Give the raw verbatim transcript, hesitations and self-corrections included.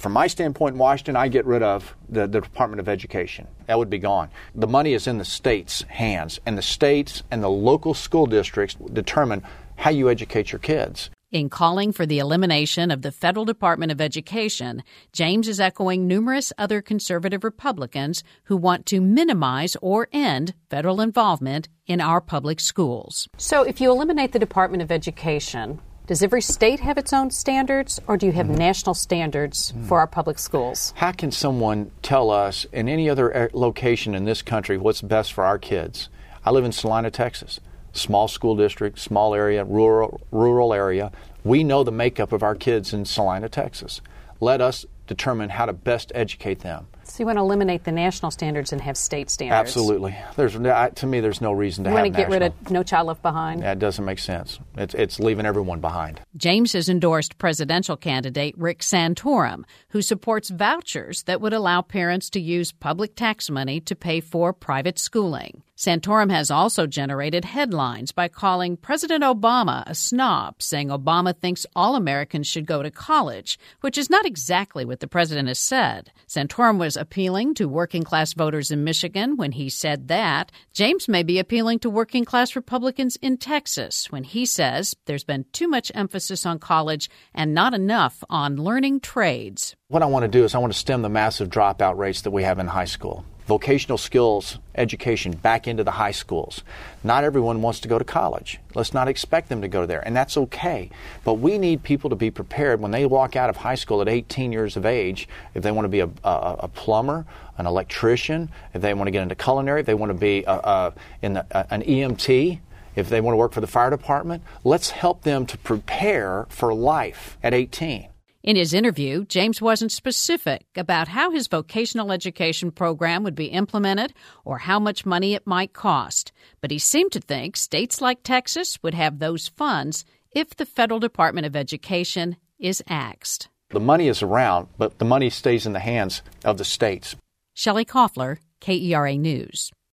From my standpoint in Washington, I get rid of the, the Department of Education. That would be gone. The money is in the states' hands, and the states and the local school districts determine how you educate your kids. In calling for the elimination of the Federal Department of Education, James is echoing numerous other conservative Republicans who want to minimize or end federal involvement in our public schools. So if you eliminate the Department of Education, does every state have its own standards, or do you have mm-hmm. national standards mm. for our public schools? How can someone tell us in any other location in this country what's best for our kids? I live in Salina, Texas. Small school district, small area, rural rural area. We know the makeup of our kids in Salina, Texas. Let us determine how to best educate them. So you want to eliminate the national standards and have state standards? Absolutely. There's to me, there's no reason to you have want to get national. rid of No Child Left Behind? That doesn't make sense. It's, it's leaving everyone behind. James has endorsed presidential candidate Rick Santorum, who supports vouchers that would allow parents to use public tax money to pay for private schooling. Santorum has also generated headlines by calling President Obama a snob, saying Obama thinks all Americans should go to college, which is not exactly what the president has said. Santorum was appealing to working-class voters in Michigan when he said that. James may be appealing to working-class Republicans in Texas when he says there's been too much emphasis on college and not enough on learning trades. What I want to do is I want to stem the massive dropout rates that we have in high school. Vocational skills education back into the high schools. Not everyone wants to go to college. Let's not expect them to go there, and that's okay. But we need people to be prepared when they walk out of high school at eighteen years of age, if they want to be a, a, a plumber, an electrician, if they want to get into culinary, if they want to be a, a, in the, a, an E M T, if they want to work for the fire department. Let's help them to prepare for life at eighteen. In his interview, James wasn't specific about how his vocational education program would be implemented or how much money it might cost, but he seemed to think states like Texas would have those funds if the Federal Department of Education is axed. The money is around, but the money stays in the hands of the states. Shelley Koffler, K E R A News.